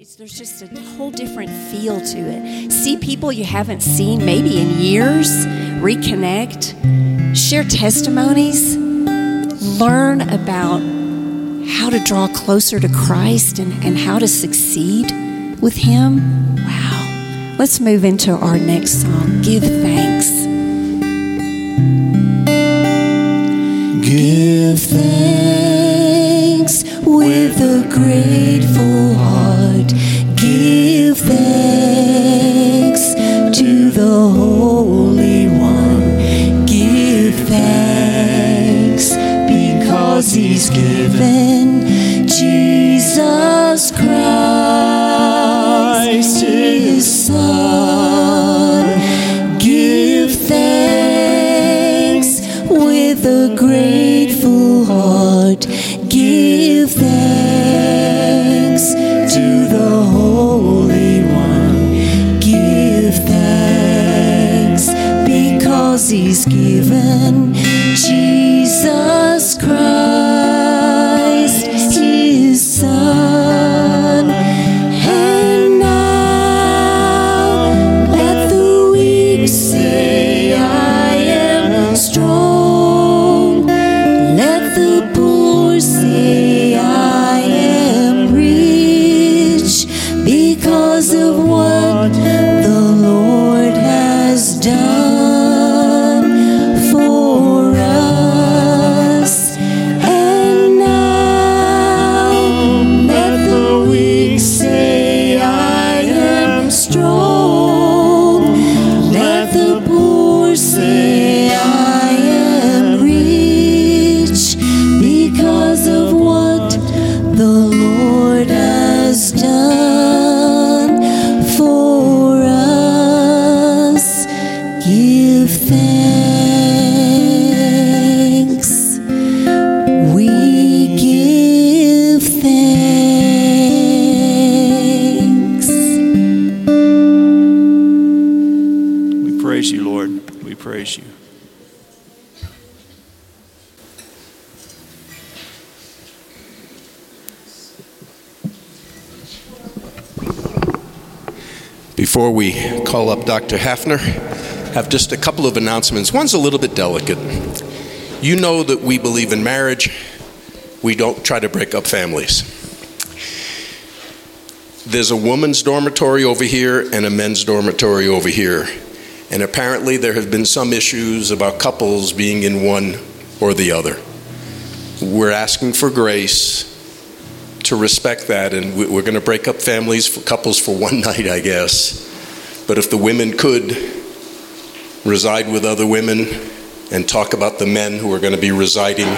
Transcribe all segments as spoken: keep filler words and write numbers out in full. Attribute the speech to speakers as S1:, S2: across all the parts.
S1: Tuesdays, there's just a whole different feel to it. See people you haven't seen maybe in years, reconnect, share testimonies, learn about how to draw closer to Christ and, and how to succeed with Him. Wow. Let's move into our next song, Give Thanks.
S2: Give thanks with a grateful heart. Give thanks to the Holy One. Give thanks because He's given Jesus Christ, His Son. Give thanks with a grateful heart. Give thanks to the Holy One. Give thanks because He's given Jesus Christ, His Son. And now let the weak say, I am strong. Let the poor say, I am rich, because of what the Lord has done for us. And now let the weak say, I am strong. Let the poor say, I am rich, because of what the Lord has done for us. Give thanks. We give thanks.
S3: We praise you, Lord. We praise you.
S4: Before we call up Doctor Hafner, I have just a couple of announcements. One's a little bit delicate. You know that we believe in marriage. We don't try to break up families. There's a woman's dormitory over here and a men's dormitory over here. And apparently there have been some issues about couples being in one or the other. We're asking for grace to respect that, and we're going to break up families for couples for one night, I guess. But if the women could reside with other women and talk about the men who are going to be residing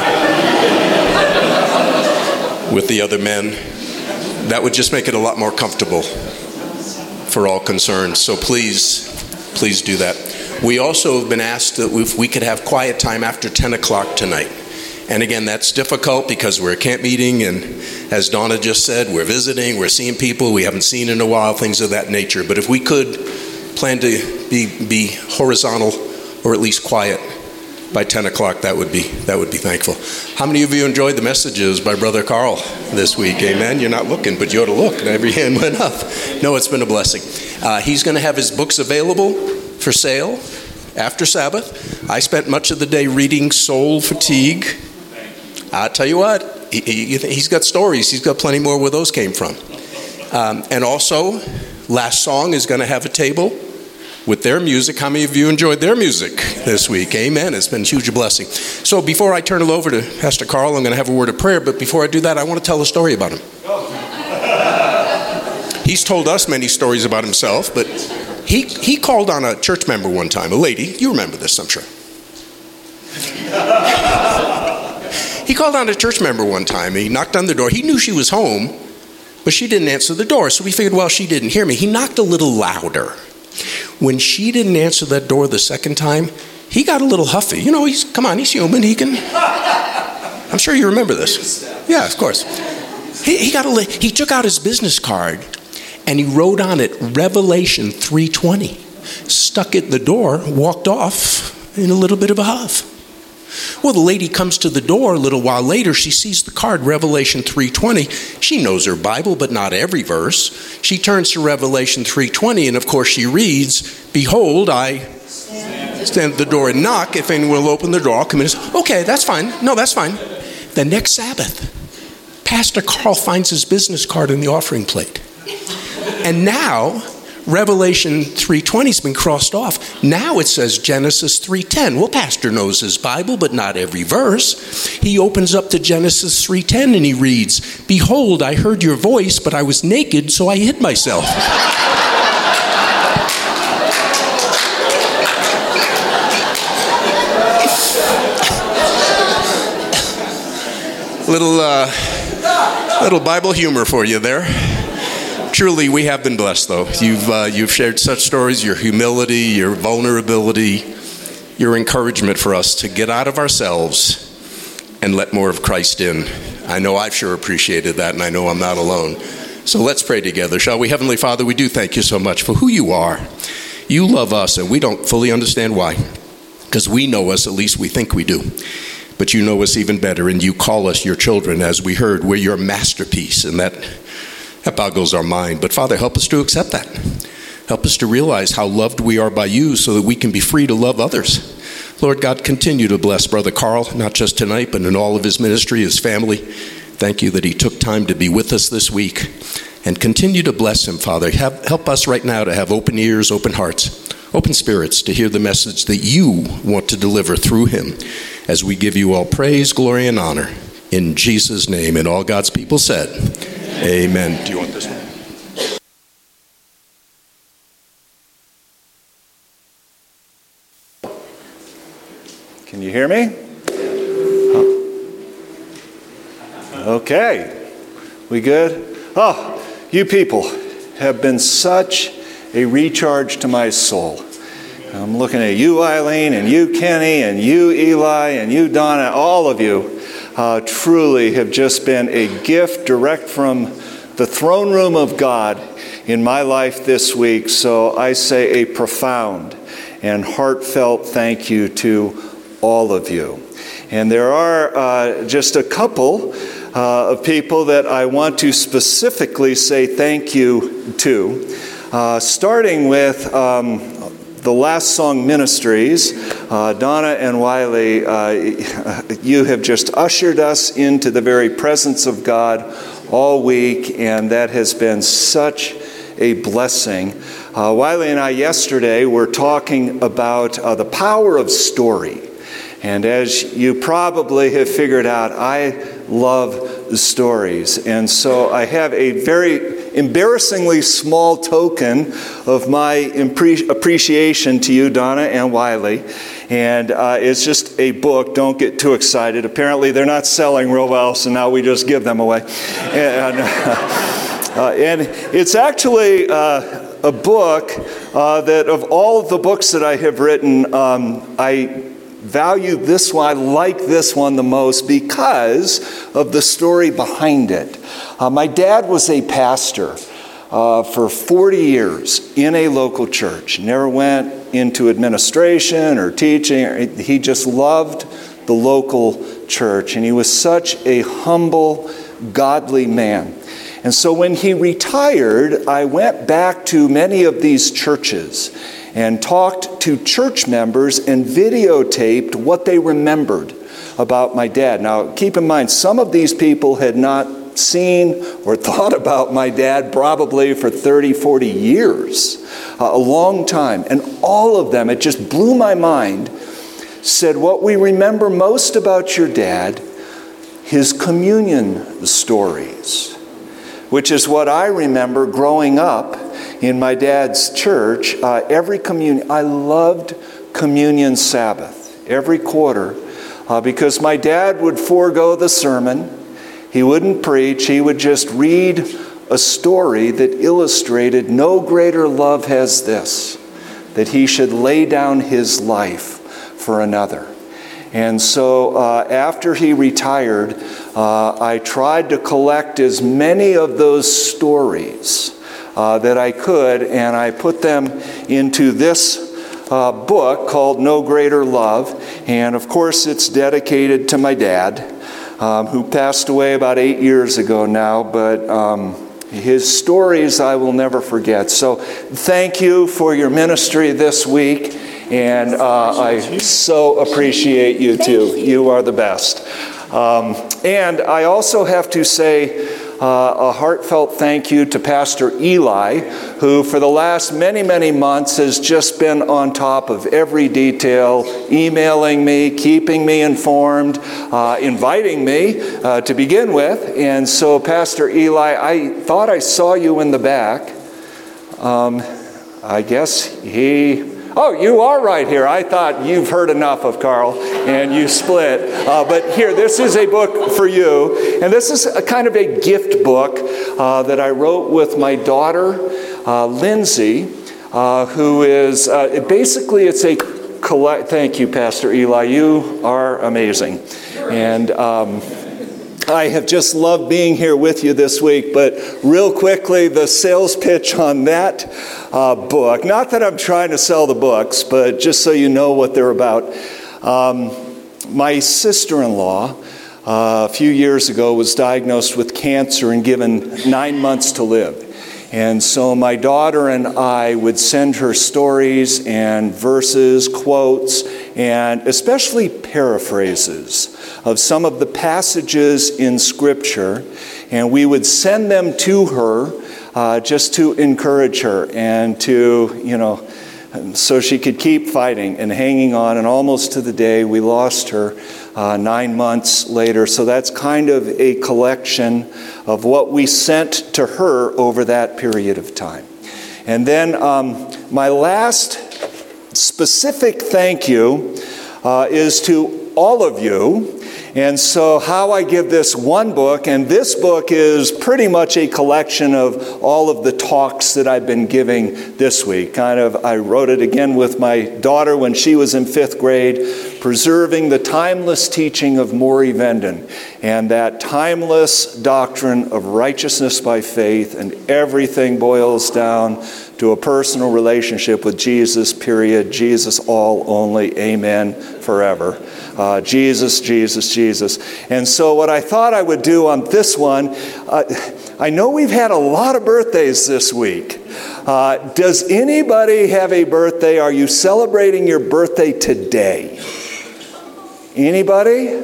S4: with the other men, that would just make it a lot more comfortable for all concerned. So please, please do that. We also have been asked that if we could have quiet time after ten o'clock tonight. And again, that's difficult because we're a camp meeting, and as Donna just said, we're visiting, we're seeing people we haven't seen in a while, things of that nature. But if we could plan to be be horizontal or at least quiet by ten o'clock, that would be that would be thankful. How many of you enjoyed the messages by Brother Carl this week? Amen. You're not looking, but you ought to look. And every hand went up. No, it's been a blessing. Uh, he's going to have his books available for sale after Sabbath. I spent much of the day reading Soul Fatigue. I'll tell you what, he, he, he's got stories. He's got plenty more where those came from. Um, and also, Last Song is going to have a table with their music. How many of you enjoyed their music this week? Amen. It's been a huge blessing. So before I turn it over to Pastor Carl, I'm going to have a word of prayer. But before I do that, I want to tell a story about him. He's told us many stories about himself, but he, he called on a church member one time, a lady. You remember this, I'm sure. He called on a church member one time. He knocked on the door. He knew she was home, but she didn't answer the door. So we figured, well, she didn't hear me. He knocked a little louder. When she didn't answer that door the second time, he got a little huffy. You know, he's come on, he's human. He can. I'm sure you remember this. Yeah, of course. He, he got a. He took out his business card, and he wrote on it Revelation three twenty. Stuck it in the door, walked off in a little bit of a huff. Well, the lady comes to the door a little while later. She sees the card, Revelation three twenty. She knows her Bible, but not every verse. She turns to Revelation three twenty, and of course she reads, "Behold, I stand at the door and knock. If anyone will open the door, I'll come in." Okay, that's fine. No, that's fine. The next Sabbath, Pastor Carl finds his business card in the offering plate. And now, Revelation three twenty has been crossed off. Now it says Genesis three ten. Well, Pastor knows his Bible, but not every verse. He opens up to Genesis three ten and he reads, "Behold, I heard your voice, but I was naked, so I hid myself." little, uh, little Bible humor for you there. Truly, we have been blessed, though. You've uh, you've shared such stories, your humility, your vulnerability, your encouragement for us to get out of ourselves and let more of Christ in. I know I've sure appreciated that, and I know I'm not alone. So let's pray together, shall we? Heavenly Father, we do thank you so much for who you are. You love us, and we don't fully understand why, because we know us, at least we think we do. But you know us even better, and you call us your children. As we heard, we're your masterpiece, and that That boggles our mind. But Father, help us to accept that. Help us to realize how loved we are by you so that we can be free to love others. Lord God, continue to bless Brother Carl, not just tonight, but in all of his ministry, his family. Thank you that he took time to be with us this week. And continue to bless him, Father. Have, help us right now to have open ears, open hearts, open spirits to hear the message that you want to deliver through him. As we give you all praise, glory, and honor. In Jesus' name, and all God's people said, amen. Do you want this one?
S5: Can you hear me? Okay. We good? Oh, you people have been such a recharge to my soul. I'm looking at you, Eileen, and you, Kenny, and you, Eli, and you, Donna, all of you. Uh, truly have just been a gift direct from the throne room of God in my life this week. So I say a profound and heartfelt thank you to all of you. And there are uh, just a couple uh, of people that I want to specifically say thank you to, uh, starting with um, the Last Song Ministries. Uh, Donna and Wiley, uh, you have just ushered us into the very presence of God all week, and that has been such a blessing. Uh, Wiley and I yesterday were talking about uh, the power of story. And as you probably have figured out, I love stories. And so I have a very embarrassingly small token of my impre- appreciation to you, Donna and Wiley. And uh, it's just a book. Don't get too excited. Apparently they're not selling real well, so now we just give them away. And, uh, uh, and it's actually uh, a book uh, that of all of the books that I have written, um, I value this one, I like this one the most because of the story behind it. Uh, my dad was a pastor uh, for forty years in a local church. Never went into administration or teaching. He just loved the local church, and he was such a humble, godly man. And so when he retired, I went back to many of these churches and talked to church members and videotaped what they remembered about my dad. Now, keep in mind, some of these people had not seen or thought about my dad probably for thirty, forty years, uh, a long time. And all of them, it just blew my mind, said, what we remember most about your dad, his communion stories, which is what I remember growing up in my dad's church. Uh, every communion, I loved Communion Sabbath, every quarter, uh, because my dad would forego the sermon. He wouldn't preach. He would just read a story that illustrated no greater love has this, that he should lay down his life for another. And so uh, after he retired, uh, I tried to collect as many of those stories uh, that I could, and I put them into this uh, book called No Greater Love. And of course, it's dedicated to my dad, um, who passed away about eight years ago now. But um, his stories I will never forget. So thank you for your ministry this week. And uh, I so appreciate you too. You are the best. Um, and I also have to say uh, a heartfelt thank you to Pastor Eli, who for the last many, many months has just been on top of every detail, emailing me, keeping me informed, uh, inviting me uh, to begin with. And so, Pastor Eli, I thought I saw you in the back. Um, I guess he... Oh, you are right here. I thought you've heard enough of Carl and you split. Uh, but here, this is a book for you. And this is a kind of a gift book uh, that I wrote with my daughter, uh, Lindsay, uh, who is, uh, basically it's a collect. Thank you, Pastor Eli. You are amazing. And um, I have just loved being here with you this week, but real quickly, the sales pitch on that uh, book. Not that I'm trying to sell the books, but just so you know what they're about. Um, my sister-in-law, uh, a few years ago, was diagnosed with cancer and given nine months to live. And so my daughter and I would send her stories and verses, quotes, and especially paraphrases of some of the passages in Scripture, and we would send them to her uh, just to encourage her and to, you know, so she could keep fighting and hanging on. And almost to the day we lost her uh, nine months later. So that's kind of a collection of what we sent to her over that period of time. And then um, my last specific thank you uh, is to all of you. And so how I give this one book, and this book is pretty much a collection of all of the talks that I've been giving this week. Kind of, I wrote it again with my daughter when she was in fifth grade, Preserving the Timeless Teaching of Maury Venden, and that timeless doctrine of righteousness by faith, and everything boils down to a personal relationship with Jesus, period. Jesus all, only, amen, forever. Uh, Jesus, Jesus, Jesus. And so what I thought I would do on this one, uh, I know we've had a lot of birthdays this week. Uh, does anybody have a birthday? Are you celebrating your birthday today? Anybody?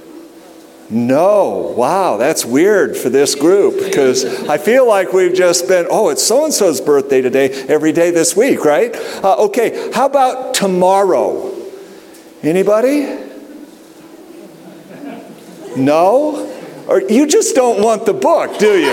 S5: No. Wow, that's weird for this group, because I feel like we've just been, oh, it's so-and-so's birthday today, every day this week, right? Uh, okay, how about tomorrow? Anybody? No? Or you just don't want the book, do you?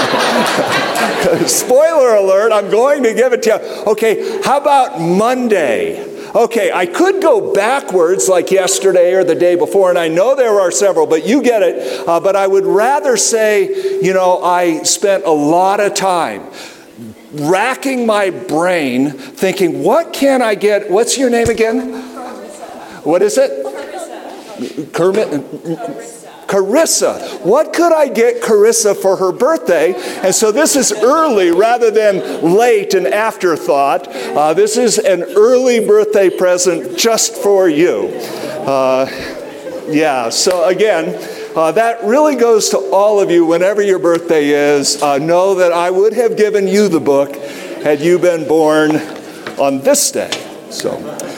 S5: Spoiler alert, I'm going to give it to you. Okay, how about Monday? Okay, I could go backwards like yesterday or the day before, and I know there are several, but you get it. Uh, but I would rather say, you know, I spent a lot of time racking my brain thinking, what can I get? What's your name again? What is it? Kermit? Carissa. What could I get Carissa for her birthday? And so this is early rather than late and afterthought. Uh, this is an early birthday present just for you. Uh, yeah, so again, uh, that really goes to all of you whenever your birthday is. Uh, know that I would have given you the book had you been born on this day. So,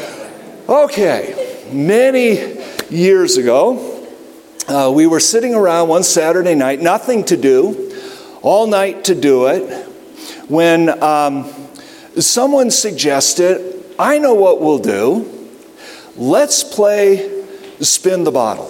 S5: okay, many years ago, Uh, we were sitting around one Saturday night, nothing to do, all night to do it, when um, someone suggested, I know what we'll do. Let's play Spin the Bottle.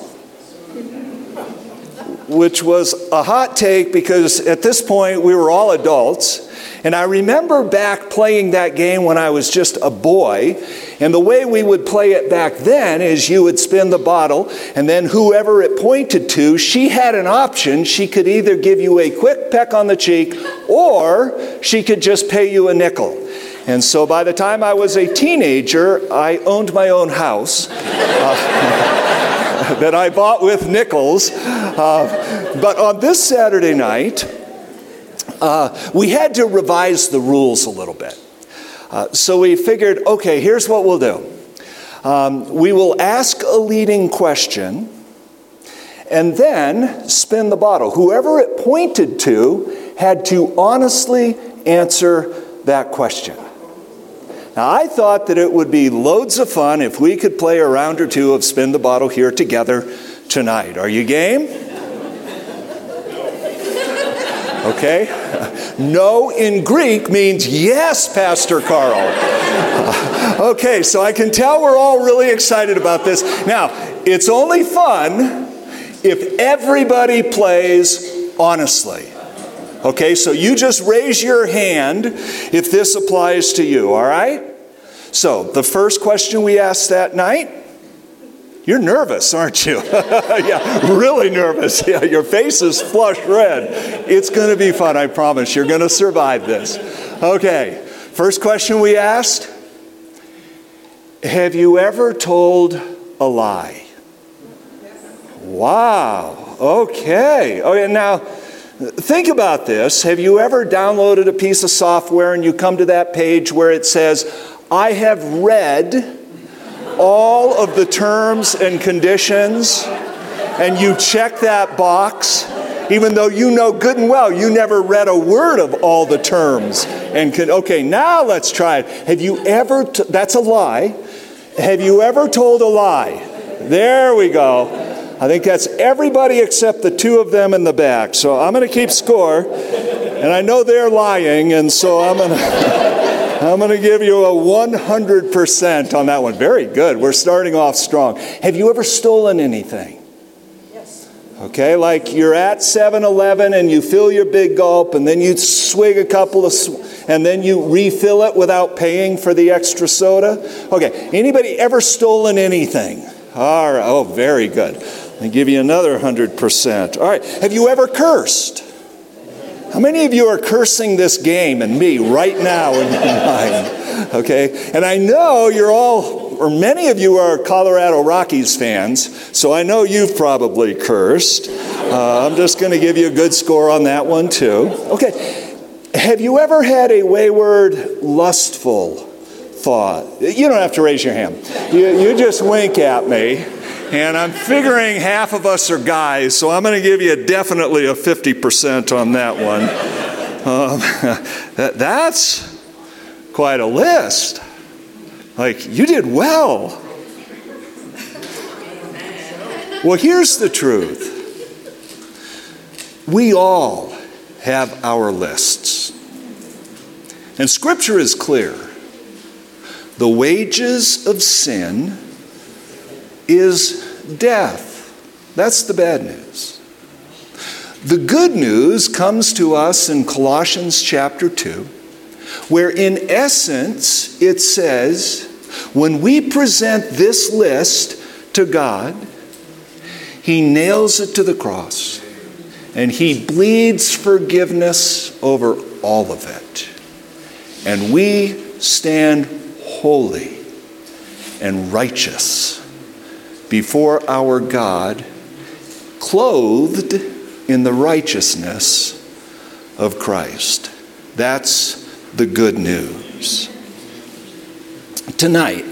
S5: Which was a hot take because at this point we were all adults. And I remember back playing that game when I was just a boy. And the way we would play it back then is you would spin the bottle, and then whoever it pointed to, she had an option. She could either give you a quick peck on the cheek, or she could just pay you a nickel. And so by the time I was a teenager, I owned my own house uh, that I bought with nickels. Uh, but on this Saturday night, Uh, we had to revise the rules a little bit. Uh, so we figured, okay, here's what we'll do. Um, we will ask a leading question and then spin the bottle. Whoever it pointed to had to honestly answer that question. Now, I thought that it would be loads of fun if we could play a round or two of Spin the Bottle here together tonight. Are you game? Okay. No in Greek means yes, Pastor Carl. Okay, so I can tell we're all really excited about this. Now, it's only fun if everybody plays honestly. Okay, so you just raise your hand if this applies to you, all right? So, the first question we asked that night, you're nervous, aren't you? Yeah, really nervous. Yeah, your face is flush red. It's going to be fun, I promise. You're going to survive this. Okay, first question we asked, have you ever told a lie? Wow, okay. Okay, now, think about this. Have you ever downloaded a piece of software and you come to that page where it says, I have read all of the terms and conditions, and you check that box, even though you know good and well you never read a word of all the terms and con- okay, now let's try it. Have you ever, t- that's a lie. Have you ever told a lie? There we go. I think that's everybody except the two of them in the back. So I'm going to keep score, and I know they're lying, and so I'm going to I'm going to give you a one hundred percent on that one. Very good. We're starting off strong. Have you ever stolen anything? Yes. Okay, like you're at seven eleven and you fill your big gulp, and then you swig a couple of, sw- and then you refill it without paying for the extra soda. Okay, anybody ever stolen anything? All right. Oh, very good. I'll give you another one hundred percent. All right. Have you ever cursed? How many of you are cursing this game and me right now in your mind? Okay. And I know you're all, or many of you are Colorado Rockies fans, so I know you've probably cursed. Uh, I'm just going to give you a good score on that one too. Okay. Have you ever had a wayward, lustful thought? You don't have to raise your hand. You, you just wink at me. And I'm figuring half of us are guys, so I'm going to give you definitely a fifty percent on that one. Um, that, that's quite a list. Like, you did well. Well, here's the truth. We all have our lists. And Scripture is clear. The wages of sin is death. That's the bad news. The good news comes to us in Colossians chapter two, where in essence it says, when we present this list to God, He nails it to the cross, and He bleeds forgiveness over all of it. And we stand holy and righteous before our God, clothed in the righteousness of Christ. That's the good news. Tonight,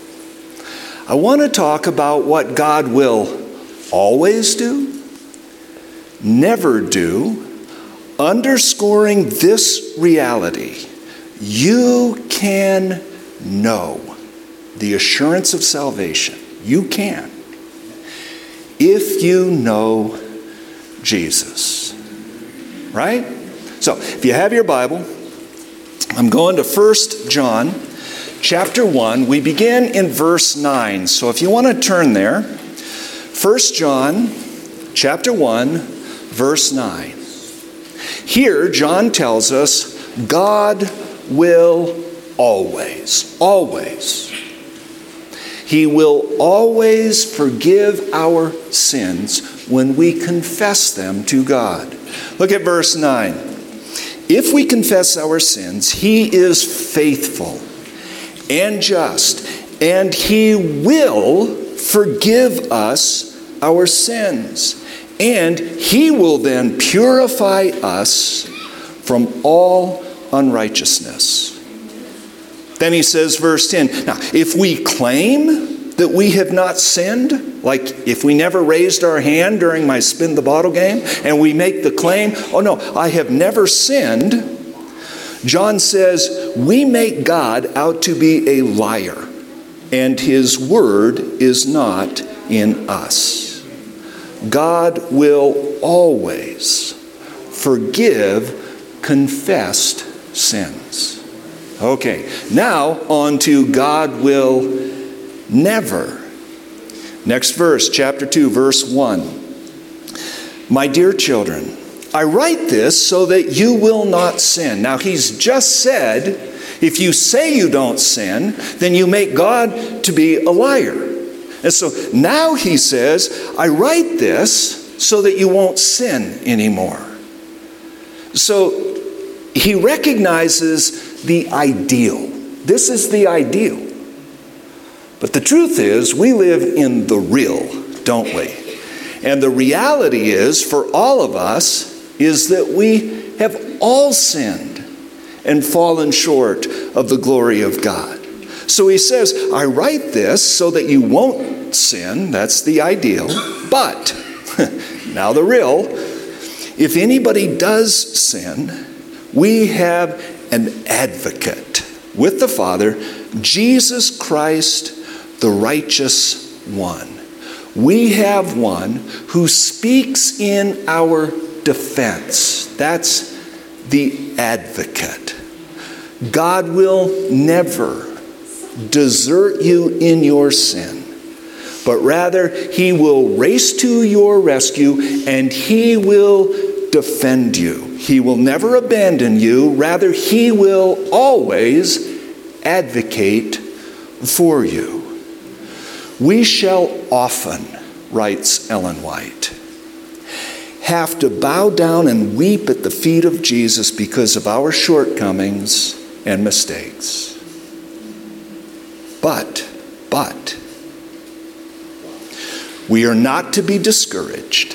S5: I want to talk about what God will always do, never do, underscoring this reality. You can know the assurance of salvation. You can, if you know Jesus, right? So, if you have your Bible, I'm going to First John chapter one. We begin in verse nine. So, if you want to turn there, First John chapter one, verse nine. Here, John tells us God will always, always, He will always forgive our sins when we confess them to God. Look at verse nine. If we confess our sins, He is faithful and just, and He will forgive us our sins, and He will then purify us from all unrighteousness. Then he says, verse ten, now, if we claim that we have not sinned, like if we never raised our hand during my spin the bottle game, and we make the claim, oh no, I have never sinned, John says, we make God out to be a liar, and his word is not in us. God will always forgive confessed sins. Okay, now on to God will never. Next verse, chapter two, verse one. My dear children, I write this so that you will not sin. Now he's just said, if you say you don't sin, then you make God to be a liar. And so now he says, I write this so that you won't sin anymore. So he recognizes the ideal. This is the ideal. But the truth is, we live in the real, don't we? And the reality is, for all of us, is that we have all sinned and fallen short of the glory of God. So he says, I write this so that you won't sin. That's the ideal. But, now the real, if anybody does sin, we have an advocate with the Father, Jesus Christ, the righteous one. We have one who speaks in our defense. That's the advocate. God will never desert you in your sin, but rather he will race to your rescue and he will defend you. He will never abandon you. Rather, he will always advocate for you. We shall often, writes Ellen White, have to bow down and weep at the feet of Jesus because of our shortcomings and mistakes. But, but, we are not to be discouraged.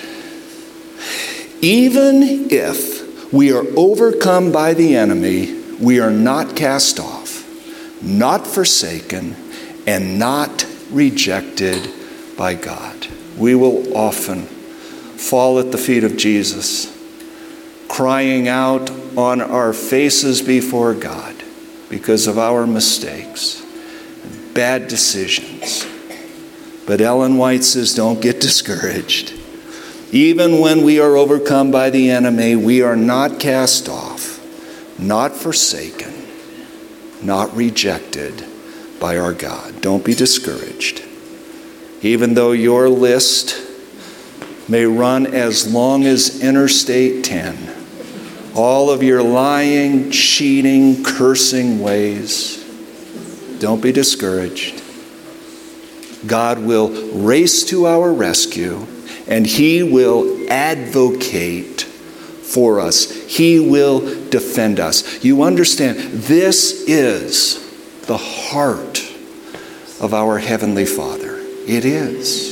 S5: Even if we are overcome by the enemy, we are not cast off, not forsaken, and not rejected by God. We will often fall at the feet of Jesus, crying out on our faces before God because of our mistakes, bad decisions. But Ellen White says, don't get discouraged. Even when we are overcome by the enemy, we are not cast off, not forsaken, not rejected by our God. Don't be discouraged. Even though your list may run as long as Interstate ten, all of your lying, cheating, cursing ways, don't be discouraged. God will race to our rescue, and he will advocate for us. He will defend us. You understand, this is the heart of our Heavenly Father. It is.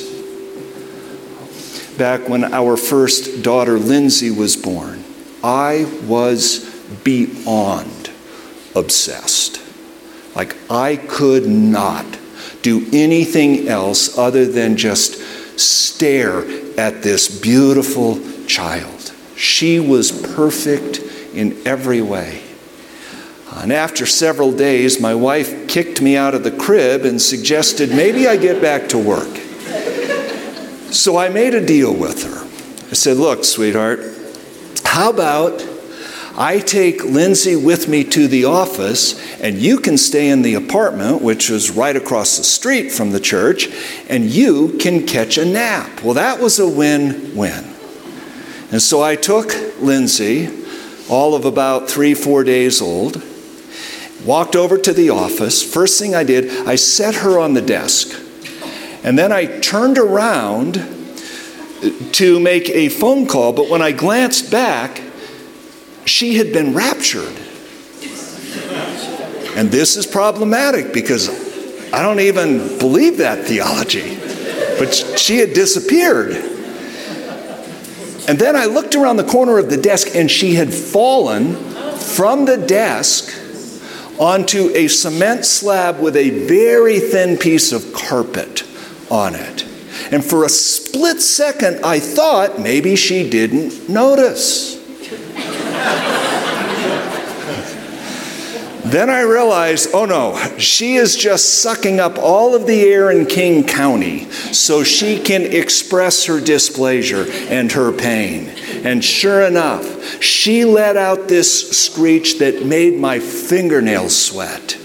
S5: Back when our first daughter, Lindsay, was born, I was beyond obsessed. Like, I could not do anything else other than just stare at this beautiful child. She was perfect in every way. And after several days, my wife kicked me out of the crib and suggested maybe I get back to work. So I made a deal with her. I said, look, sweetheart, how about I take Lindsay with me to the office and you can stay in the apartment, which was right across the street from the church, and you can catch a nap. Well, that was a win-win. And so I took Lindsay, all of about three, four days old, walked over to the office. First thing I did, I set her on the desk. And then I turned around to make a phone call, but when I glanced back, she had been raptured. And this is problematic because I don't even believe that theology. But she had disappeared. And then I looked around the corner of the desk and she had fallen from the desk onto a cement slab with a very thin piece of carpet on it. And for a split second, I thought maybe she didn't notice. Then I realized, oh no, she is just sucking up all of the air in King County so she can express her displeasure and her pain. And sure enough, she let out this screech that made my fingernails sweat.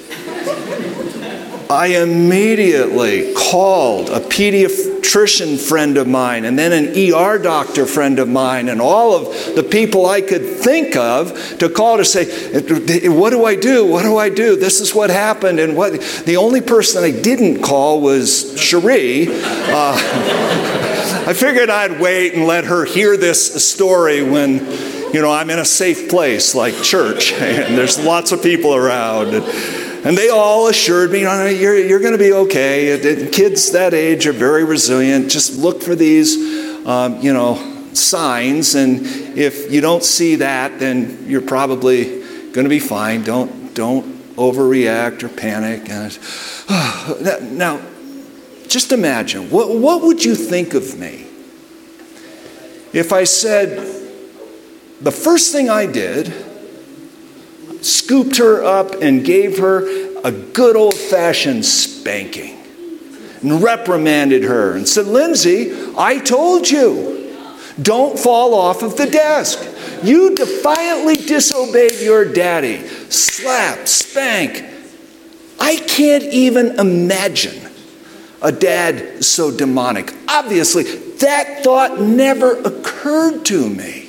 S5: I immediately called a pediatrician friend of mine and then an E R doctor friend of mine and all of the people I could think of to call to say, what do I do? What do I do? This is what happened. And what the only person I didn't call was Cherie. Uh, I figured I'd wait and let her hear this story when, you know, I'm in a safe place like church and there's lots of people around. And, And they all assured me, no, no, you're, you're going to be okay. Kids that age are very resilient. Just look for these, um, you know, signs. And if you don't see that, then you're probably going to be fine. Don't, don't overreact or panic. And, uh, now, just imagine, what, what would you think of me if I said, the first thing I did, scooped her up and gave her a good old-fashioned spanking and reprimanded her and said, Lindsay, I told you, don't fall off of the desk. You defiantly disobeyed your daddy. Slap, spank. I can't even imagine a dad so demonic. Obviously, that thought never occurred to me.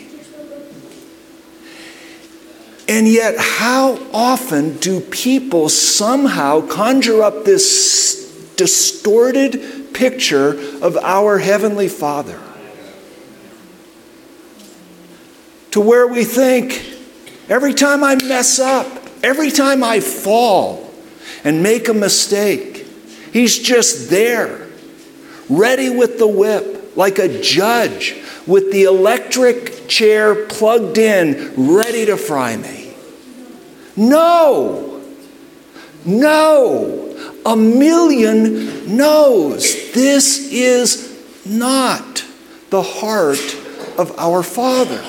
S5: And yet, how often do people somehow conjure up this distorted picture of our Heavenly Father? To where we think, every time I mess up, every time I fall and make a mistake, He's just there, ready with the whip, like a judge with the electric chair plugged in, ready to fry me. No, no, a million no's. This is not the heart of our Father.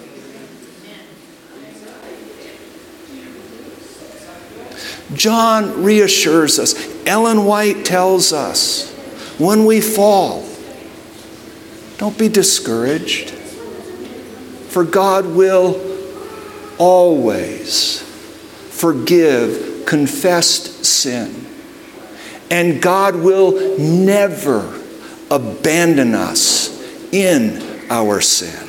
S5: John reassures us. Ellen White tells us, when we fall, don't be discouraged, for God will always forgive confessed sin. And God will never abandon us in our sin.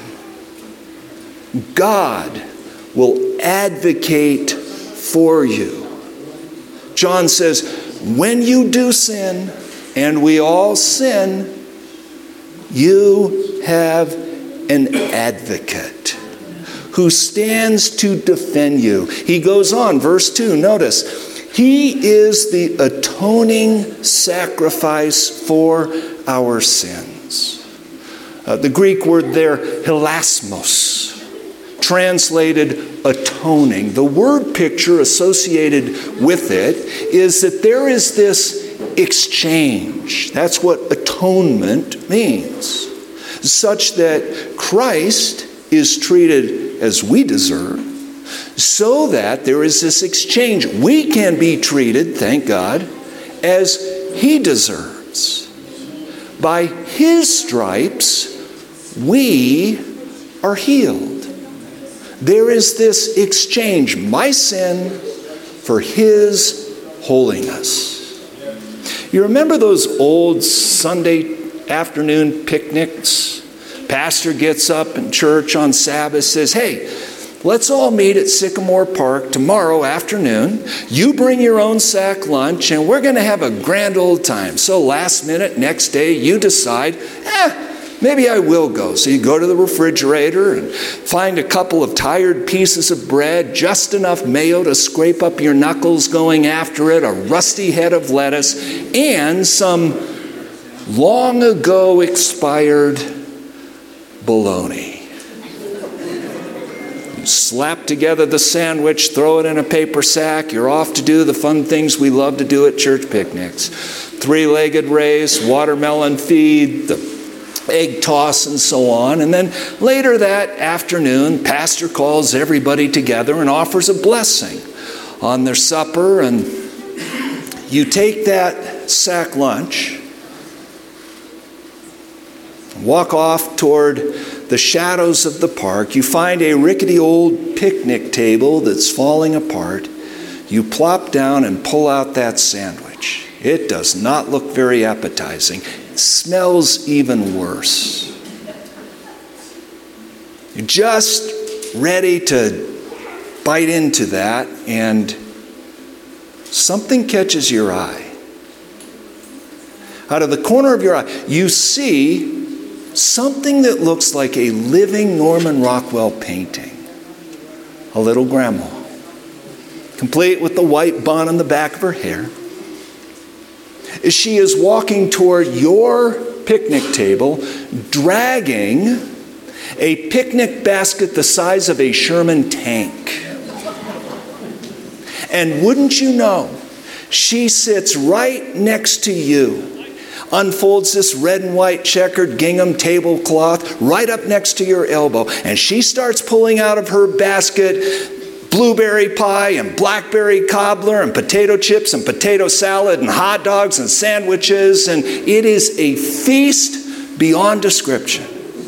S5: God will advocate for you. John says, when you do sin, and we all sin, you have an advocate who stands to defend you. He goes on, verse two, notice, He is the atoning sacrifice for our sins. Uh, the Greek word there, hilasmos, translated atoning. The word picture associated with it is that there is this exchange. That's what atonement means. Such that Christ is treated as we deserve, so that there is this exchange. We can be treated, thank God, as He deserves. By His stripes, we are healed. There is this exchange, my sin for His holiness. You remember those old Sunday afternoon picnics? Pastor gets up in church on Sabbath, says, hey, let's all meet at Sycamore Park tomorrow afternoon. You bring your own sack lunch, and we're going to have a grand old time. So last minute, next day, you decide, eh, maybe I will go. So you go to the refrigerator and find a couple of tired pieces of bread, just enough mayo to scrape up your knuckles going after it, a rusty head of lettuce, and some long ago expired bologna. slap together the sandwich, throw it in a paper sack. You're off to do the fun things we love to do at church picnics. Three-legged race, watermelon feed, the egg toss, and so on. And then later that afternoon, pastor calls everybody together and offers a blessing on their supper. And you take that sack lunch, walk off toward the shadows of the park. You find a rickety old picnic table that's falling apart. You plop down and pull out that sandwich. It does not look very appetizing. It smells even worse. You're just ready to bite into that, and something catches your eye. Out of the corner of your eye, you see something that looks like a living Norman Rockwell painting. A little grandma, complete with the white bun on the back of her hair. She is walking toward your picnic table, dragging a picnic basket the size of a Sherman tank. And wouldn't you know, she sits right next to you, unfolds this red and white checkered gingham tablecloth right up next to your elbow, and she starts pulling out of her basket blueberry pie and blackberry cobbler and potato chips and potato salad and hot dogs and sandwiches, and it is a feast beyond description.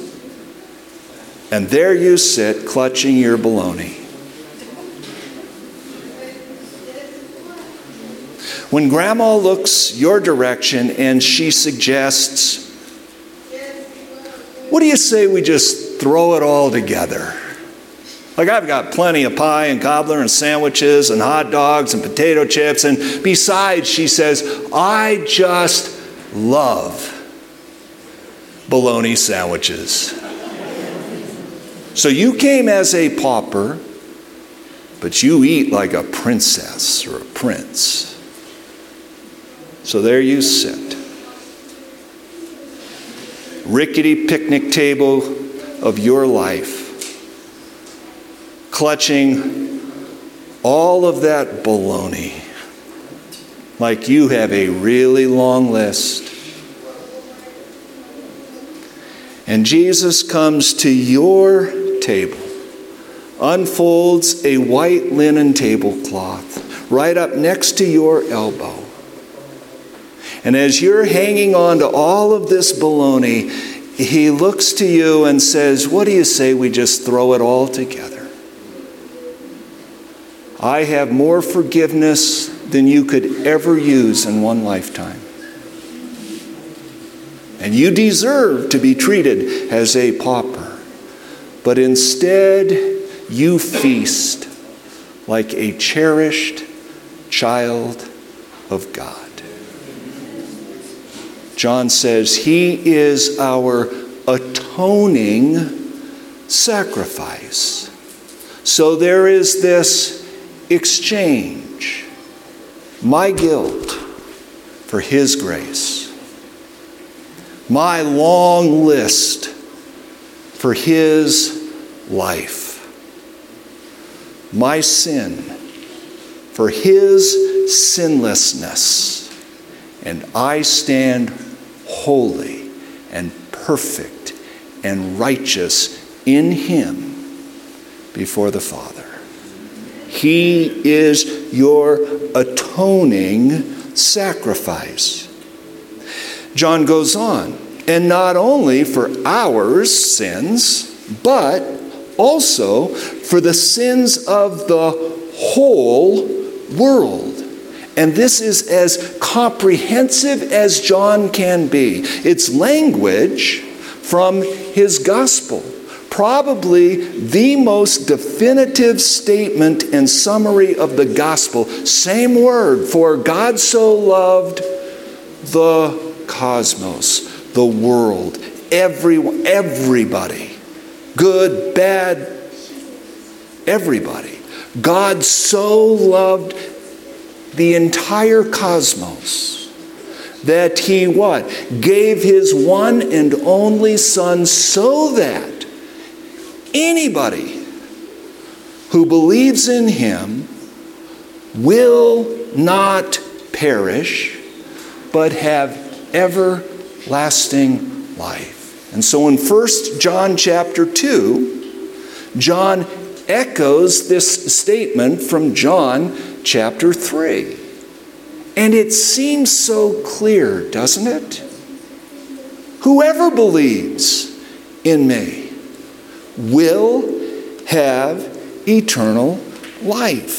S5: And there you sit, clutching your bologna. When Grandma looks your direction and she suggests, what do you say we just throw it all together? Like, I've got plenty of pie and cobbler and sandwiches and hot dogs and potato chips. And besides, she says, I just love bologna sandwiches. So you came as a pauper, but you eat like a princess or a prince. So there you sit. Rickety picnic table of your life, clutching all of that bologna like you have a really long list. And Jesus comes to your table, unfolds a white linen tablecloth right up next to your elbow. And as you're hanging on to all of this bologna, he looks to you and says, what do you say we just throw it all together? I have more forgiveness than you could ever use in one lifetime. And you deserve to be treated as a pauper. But instead, you feast like a cherished child of God. John says he is our atoning sacrifice. So there is this exchange, my guilt for his grace, my long list for his life, my sin for his sinlessness, and I stand holy and perfect and righteous in him before the Father. He is your atoning sacrifice. John goes on, and not only for our sins, but also for the sins of the whole world. And this is as comprehensive as John can be. It's language from his gospel. Probably the most definitive statement and summary of the gospel. Same word, for God so loved the cosmos, the world, everyone, everybody, good, bad, everybody. God so loved the entire cosmos that he what? Gave his one and only Son so that anybody who believes in him will not perish, but have everlasting life. And so in First John chapter two, John echoes this statement from John chapter three. And it seems so clear, doesn't it? Whoever believes in me will have eternal life.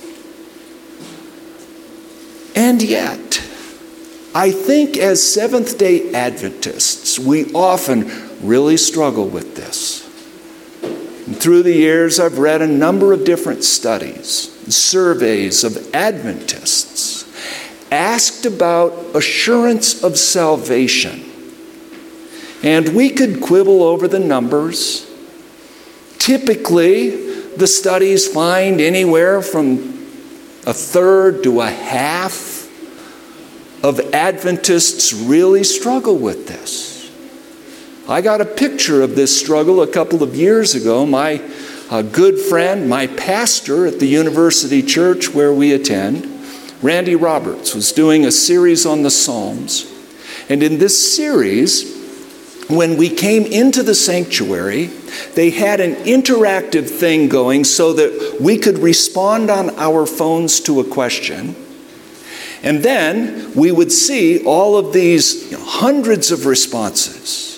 S5: And yet, I think as Seventh-day Adventists, we often really struggle with this. And through the years, I've read a number of different studies, surveys of Adventists, asked about assurance of salvation. And we could quibble over the numbers. Typically, the studies find anywhere from a third to a half of Adventists really struggle with this. I got a picture of this struggle a couple of years ago. My uh, good friend, my pastor at the University Church where we attend, Randy Roberts, was doing a series on the Psalms. And in this series, when we came into the sanctuary, they had an interactive thing going so that we could respond on our phones to a question. And then we would see all of these you know, hundreds of responses.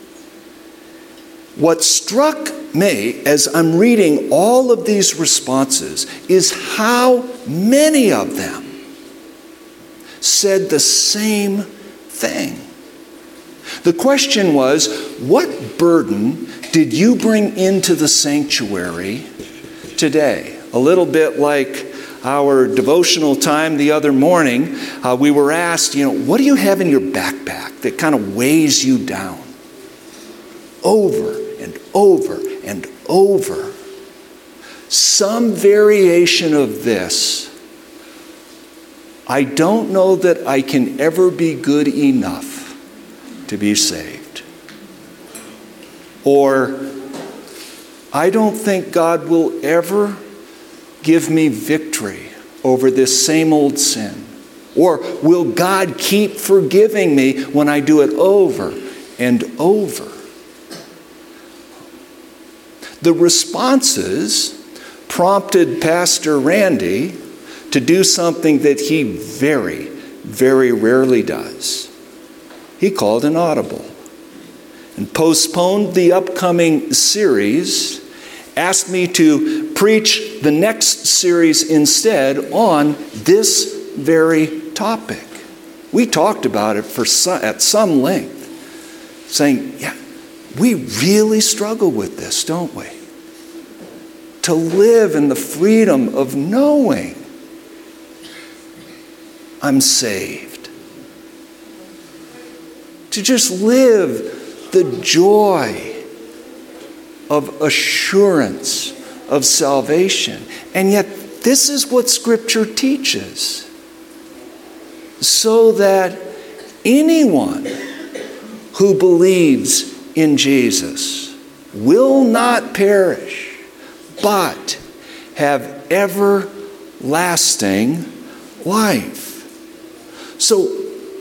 S5: What struck me as I'm reading all of these responses is how many of them said the same thing. The question was, what burden did you bring into the sanctuary today? A little bit like our devotional time the other morning, uh, we were asked, you know, what do you have in your backpack that kind of weighs you down? Over and over and over. Some variation of this. I don't know that I can ever be good enough to be saved. Or, I don't think God will ever give me victory over this same old sin. Or, will God keep forgiving me when I do it over and over? The responses prompted Pastor Randy to do something that he very, very rarely does. He called an audible and postponed the upcoming series, asked me to preach the next series instead on this very topic. We talked about it for some, at some length, saying, yeah, we really struggle with this, don't we? To live in the freedom of knowing I'm saved. To just live the joy of assurance of salvation. And yet, this is what Scripture teaches. So that anyone who believes in Jesus will not perish, but have everlasting life. So,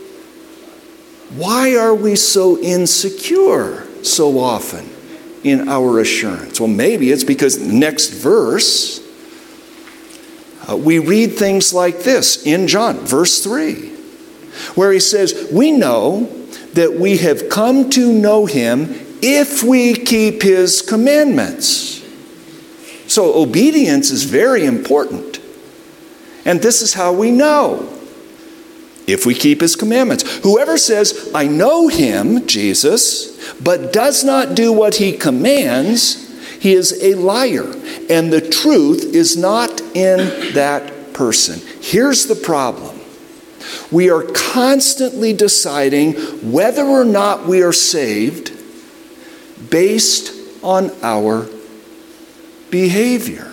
S5: why are we so insecure so often in our assurance? Well, maybe it's because the next verse, uh, we read things like this in John, verse three, where he says, we know that we have come to know him if we keep his commandments. So obedience is very important. And this is how we know. If we keep his commandments. Whoever says, I know him, Jesus, but does not do what he commands, he is a liar, and the truth is not in that person. Here's the problem. We are constantly deciding whether or not we are saved based on our behavior.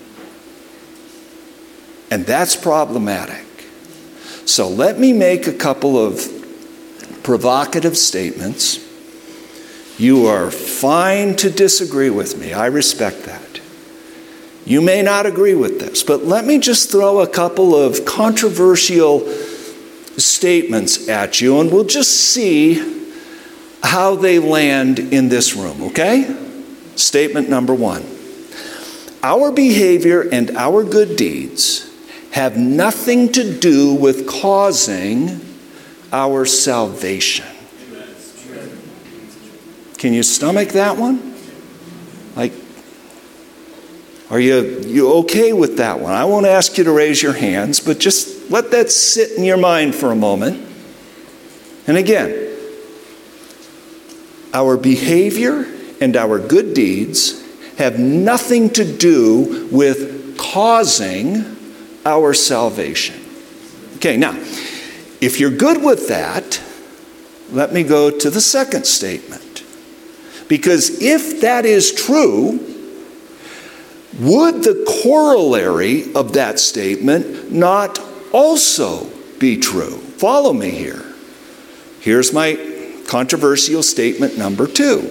S5: And that's problematic. So let me make a couple of provocative statements. You are fine to disagree with me. I respect that. You may not agree with this, but let me just throw a couple of controversial statements at you, and we'll just see how they land in this room, okay? Statement number one. Our behavior and our good deeds have nothing to do with causing our salvation. Can you stomach that one? Like, are you, you okay with that one? I won't ask you to raise your hands, but just let that sit in your mind for a moment. And again, our behavior and our good deeds have nothing to do with causing our salvation. Okay, now, if you're good with that, let me go to the second statement. Because if that is true, would the corollary of that statement not also be true? Follow me here. Here's my controversial statement number two.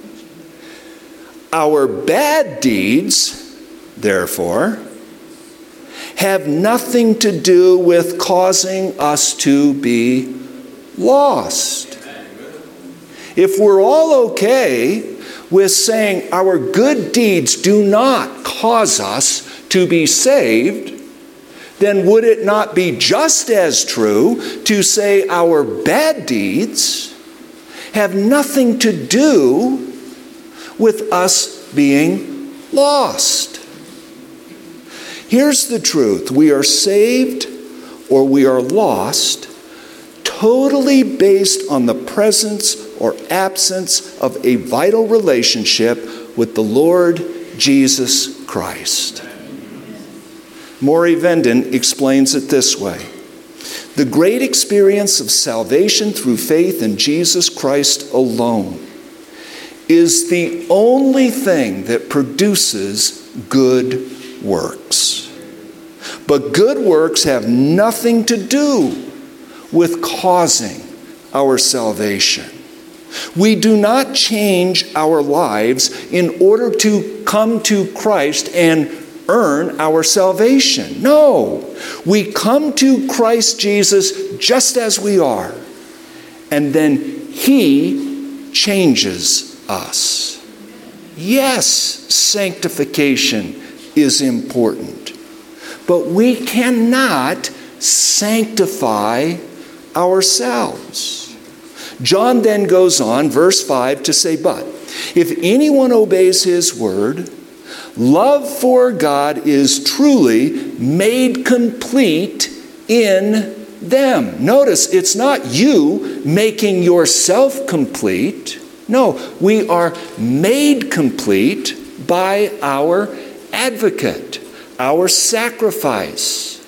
S5: Our bad deeds, therefore, have nothing to do with causing us to be lost. If we're all okay with saying our good deeds do not cause us to be saved, then would it not be just as true to say our bad deeds have nothing to do with us being lost? Here's the truth. We are saved or we are lost totally based on the presence or absence of a vital relationship with the Lord Jesus Christ. Maury Venden explains it this way. The great experience of salvation through faith in Jesus Christ alone is the only thing that produces good works. But good works have nothing to do with causing our salvation. We do not change our lives in order to come to Christ and earn our salvation. No, we come to Christ Jesus just as we are, and then He changes us. Yes, sanctification is important, but we cannot sanctify ourselves. John then goes on, verse five, to say, but if anyone obeys His word, love for God is truly made complete in them. Notice, it's not you making yourself complete. No, we are made complete by our advocate, our sacrifice.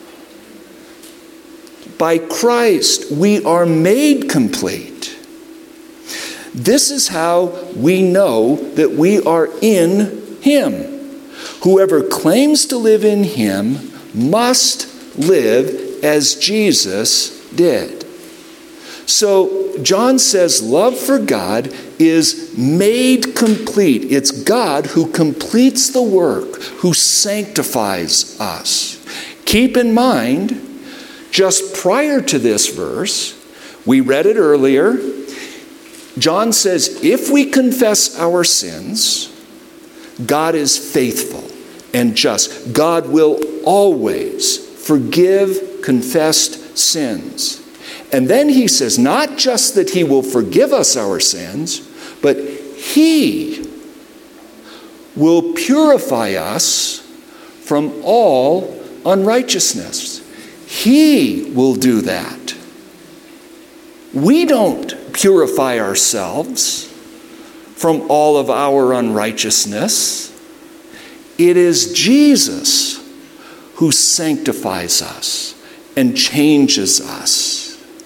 S5: By Christ, we are made complete. This is how we know that we are in Him. Whoever claims to live in Him must live as Jesus did. So John says love for God is made complete. It's God who completes the work, who sanctifies us. Keep in mind, just prior to this verse, we read it earlier, John says, if we confess our sins, God is faithful and just. God will always forgive confessed sins. And then he says, not just that He will forgive us our sins, but He will purify us from all unrighteousness. He will do that. We don't purify ourselves from all of our unrighteousness. It is Jesus who sanctifies us and changes us.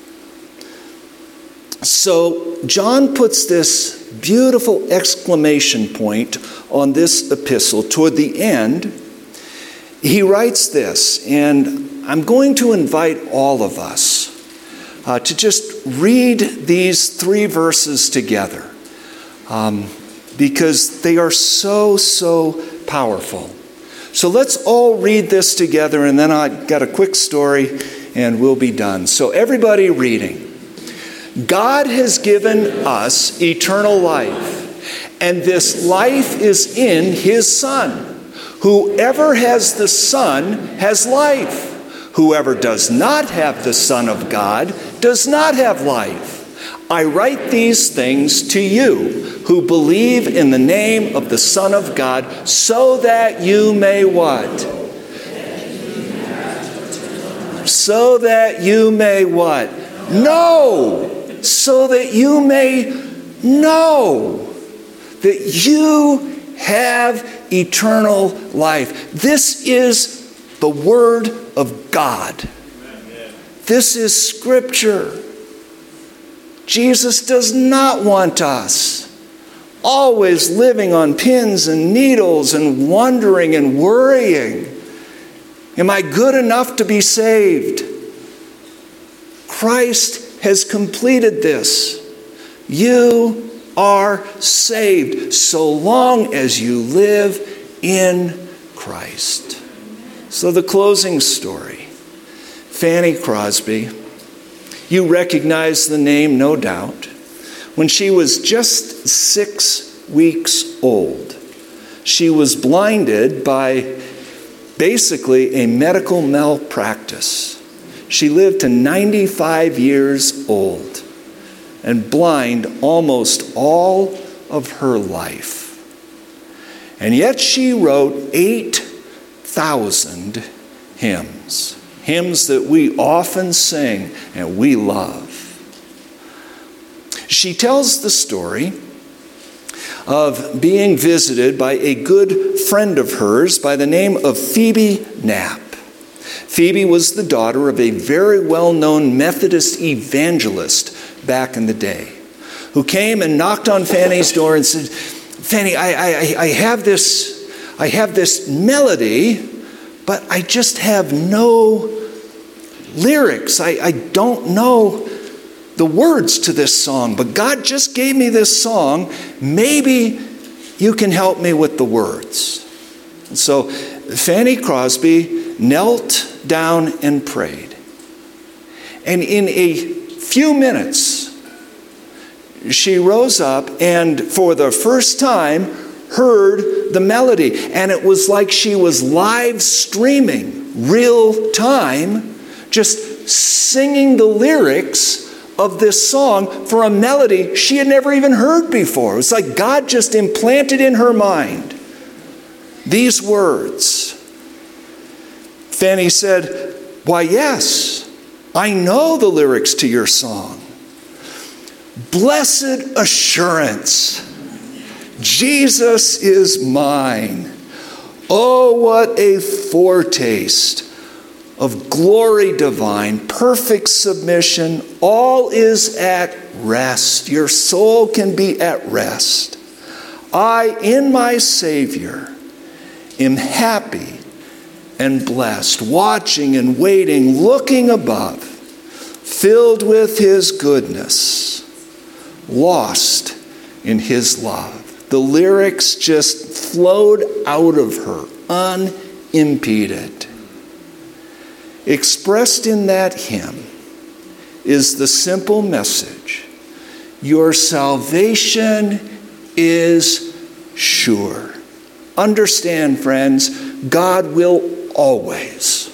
S5: So John puts this beautiful exclamation point on this epistle toward the end. He writes this, and I'm going to invite all of us uh, to just read these three verses together. Um, because they are so, so powerful. So let's all read this together, and then I've got a quick story, and we'll be done. So everybody reading. God has given us eternal life, and this life is in His Son. Whoever has the Son has life. Whoever does not have the Son of God does not have life. I write these things to you who believe in the name of the Son of God, so that you may what? So that you may what? Know. So that you may know that you have eternal life. This is the Word of God. This is Scripture. Jesus does not want us always living on pins and needles and wondering and worrying. Am I good enough to be saved? Christ has completed this. You are saved so long as you live in Christ. So the closing story. Fanny Crosby. You recognize the name, no doubt. When she was just six weeks old, she was blinded by basically a medical malpractice. She lived to ninety-five years old and blind almost all of her life. And yet she wrote eight thousand hymns, hymns that we often sing and we love. She tells the story of being visited by a good friend of hers by the name of Phoebe Knapp. Phoebe was the daughter of a very well-known Methodist evangelist back in the day, who came and knocked on Fanny's door and said, Fanny, I, I, I have this, I have this melody, but I just have no lyrics. I, I don't know the words to this song, but God just gave me this song. Maybe you can help me with the words. And so Fanny Crosby knelt down and prayed. And in a few minutes, she rose up and for the first time heard the melody. And it was like she was live streaming, real time, just singing the lyrics of this song for a melody she had never even heard before. It was like God just implanted in her mind these words. Fanny said, why, yes, I know the lyrics to your song. Blessed assurance, Jesus is mine. Oh, what a foretaste of glory divine, perfect submission. All is at rest. Your soul can be at rest. I, in my Savior, am happy and blessed, watching and waiting, looking above, filled with His goodness, lost in His love. The lyrics just flowed out of her, unimpeded. Expressed in that hymn is the simple message: your salvation is sure. Understand, friends, God will always,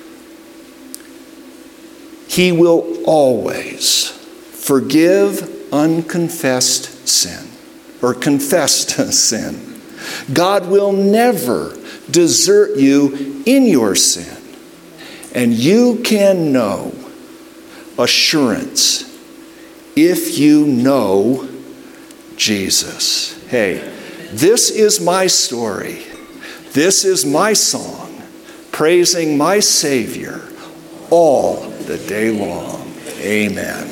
S5: He will always forgive unconfessed sin or confessed sin. God will never desert you in your sin. And you can know assurance if you know Jesus. Hey, this is my story. This is my song, praising my Savior all the day long. Amen.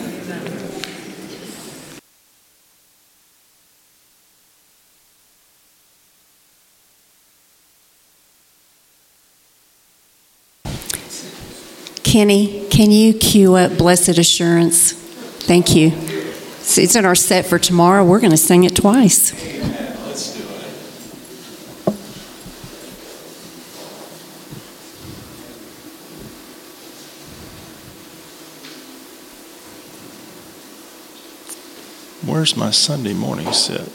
S1: Kenny, can you cue up Blessed Assurance? Thank you. It's in our set for tomorrow. We're going to sing it twice.
S5: Amen. Let's do it.
S3: Where's my Sunday morning set?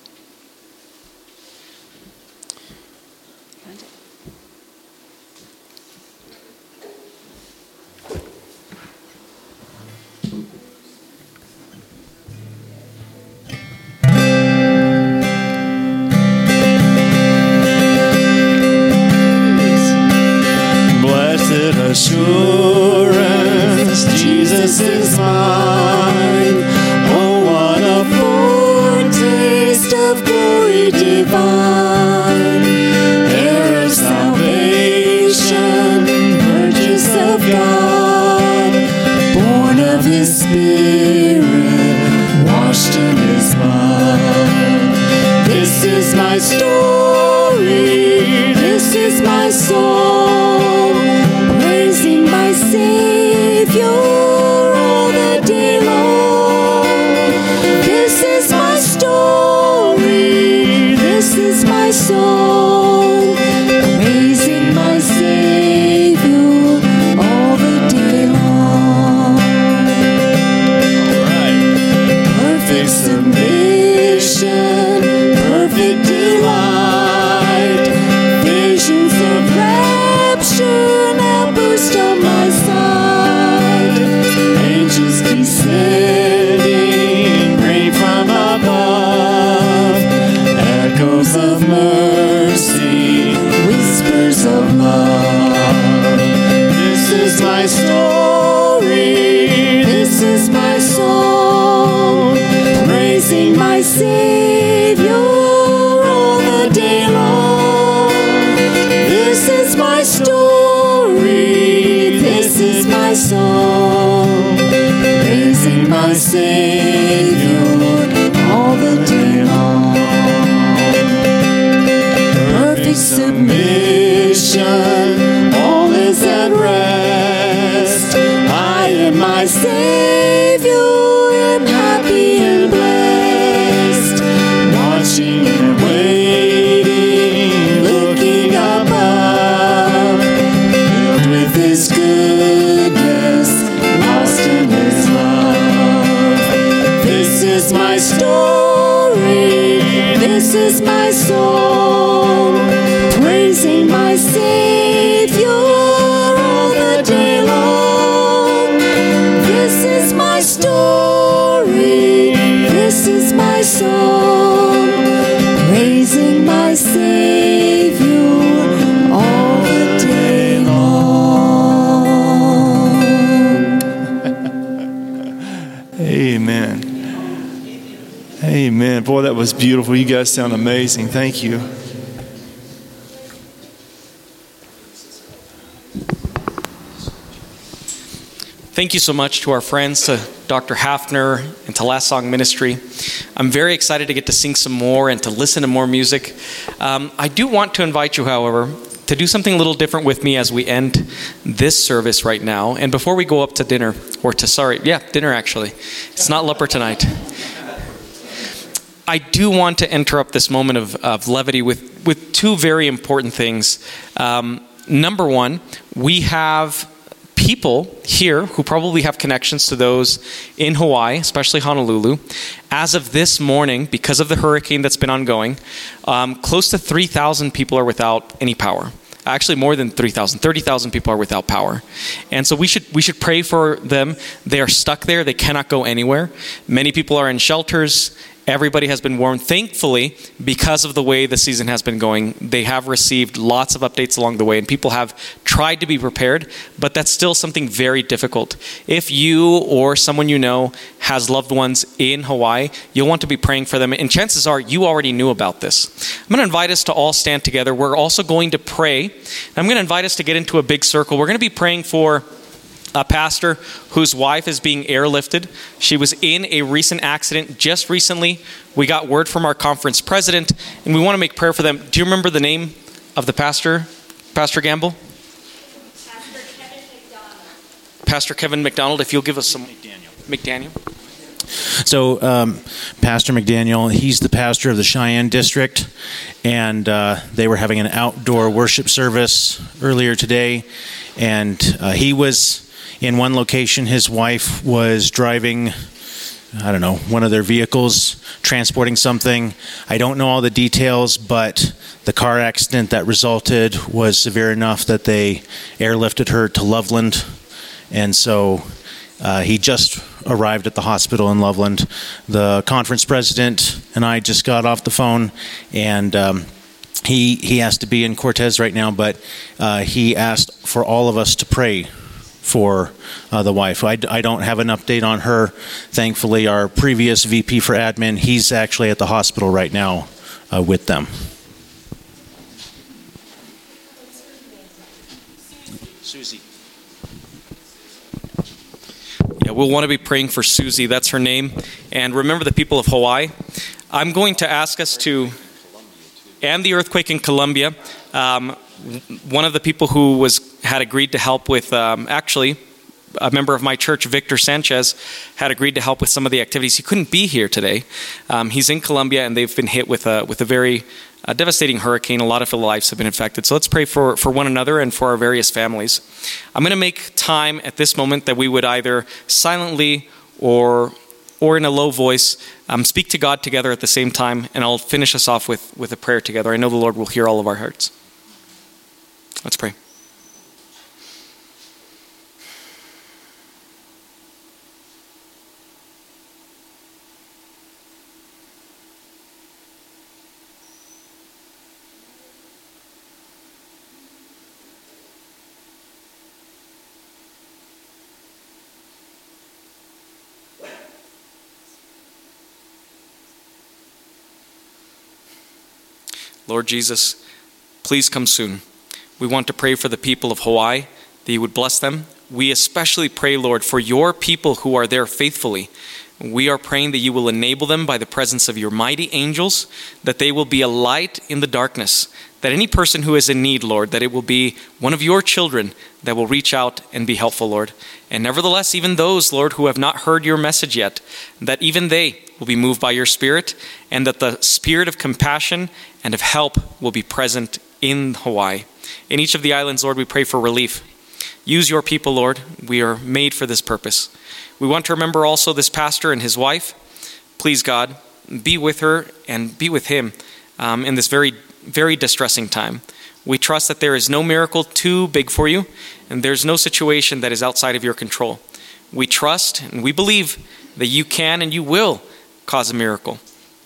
S2: Blessed assurance, Jesus is mine. Oh, what a foretaste of glory divine. Heir of salvation, purchase of God, born of His Spirit, washed in His blood. This is my story, this is my song, praising my Savior all the day long. This is my story, this is my song, praising my Savior all the day long. Perfect submission, perfect delight, visions of rapture now burst on my sight. Angels descending, rain from above, echoes of mercy, whispers of love. This is my story, this is my song, praising my Savior all the day long. This is my story, this is my song, praising my Savior all the day long. Perfect submission, all is at rest. I am my Savior, am happy and blessed, watching and waiting, looking above, filled with His goodness, lost in His love. This is my story, this is my song, praising my Savior all the day long. This is my story, this is my song, praising my Savior all the day long.
S3: Amen. Amen. Boy, that was beautiful. You guys sound amazing. Thank you.
S6: Thank you so much to our friends, to Doctor Hafner and to Last Song Ministry. I'm very excited to get to sing some more and to listen to more music. Um, I do want to invite you, however, to do something a little different with me as we end this service right now. And before we go up to dinner, or to, sorry, yeah, dinner actually. It's not Lupper tonight. I do want to interrupt this moment of, of levity with, with two very important things. Um, number one, we have people here who probably have connections to those in Hawaii, especially Honolulu. As of this morning, because of the hurricane that's been ongoing, um, close to three thousand people are without any power. Actually, more than three thousand, thirty thousand people are without power. And so we should we should pray for them. They are stuck there. They cannot go anywhere. Many people are in shelters. Everybody has been warned. Thankfully, because of the way the season has been going, they have received lots of updates along the way, and people have tried to be prepared, but that's still something very difficult. If you or someone you know has loved ones in Hawaii, you'll want to be praying for them, and chances are you already knew about this. I'm going to invite us to all stand together. We're also going to pray. I'm going to invite us to get into a big circle. We're going to be praying for a pastor whose wife is being airlifted. She was in a recent accident just recently. We got word from our conference president, and we want to make prayer for them. Do you remember the name of the pastor, Pastor Gamble?
S7: Pastor Kevin McDonald.
S6: Pastor Kevin McDonald, if you'll give us some...
S8: McDaniel.
S6: McDaniel.
S8: So um, Pastor McDaniel, he's the pastor of the Cheyenne district, and uh, they were having an outdoor worship service earlier today, and uh, he was in one location. His wife was driving I don't know, one of their vehicles transporting something. I don't know all the details, but the car accident that resulted was severe enough that they airlifted her to Loveland. And so uh, he just arrived at the hospital in Loveland. The conference president and I just got off the phone, and um, he, he has to be in Cortez right now, but uh, he asked for all of us to pray for uh, the wife. I, I don't have an update on her. Thankfully, our previous V P for admin, he's actually at the hospital right now uh, with them. Susie.
S6: Yeah, we'll want to be praying for Susie. That's her name. And remember the people of Hawaii. I'm going to ask us to, and the earthquake in Colombia. Um, one of the people who was had agreed to help with, um, actually, a member of my church, Victor Sanchez, had agreed to help with some of the activities. He couldn't be here today. Um, he's in Colombia, and they've been hit with a with a very uh, devastating hurricane. A lot of lives have been affected. So let's pray for, for one another and for our various families. I'm going to make time at this moment that we would either silently or or in a low voice um, speak to God together at the same time, and I'll finish us off with, with a prayer together. I know the Lord will hear all of our hearts. Let's pray. Lord Jesus, please come soon. We want to pray for the people of Hawaii, that you would bless them. We especially pray, Lord, for your people who are there faithfully. We are praying that you will enable them by the presence of your mighty angels, that they will be a light in the darkness, that any person who is in need, Lord, that it will be one of your children that will reach out and be helpful, Lord. And nevertheless, even those, Lord, who have not heard your message yet, that even they will be moved by your Spirit, and that the spirit of compassion and of help will be present in Hawaii. In each of the islands, Lord, we pray for relief. Use your people, Lord. We are made for this purpose. We want to remember also this pastor and his wife. Please, God, be with her and be with him um, in this very, very distressing time. We trust that there is no miracle too big for you, and there's no situation that is outside of your control. We trust and we believe that you can and you will cause a miracle.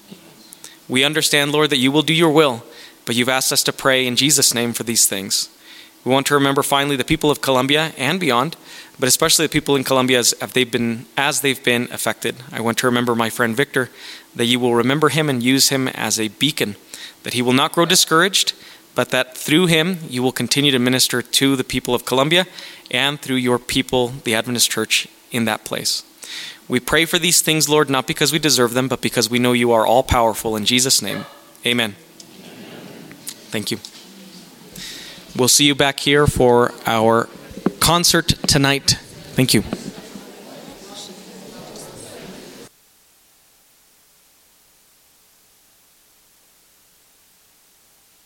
S6: We understand, Lord, that you will do your will, but you've asked us to pray in Jesus' name for these things. We want to remember finally the people of Colombia and beyond, but especially the people in Colombia as they've been, as they've been affected. I want to remember my friend Victor, that you will remember him and use him as a beacon, that he will not grow discouraged, but that through him you will continue to minister to the people of Colombia and through your people, the Adventist Church, in that place. We pray for these things, Lord, not because we deserve them, but because we know you are all powerful. In Jesus' name, amen. Thank you. We'll see you back here for our concert tonight. Thank you.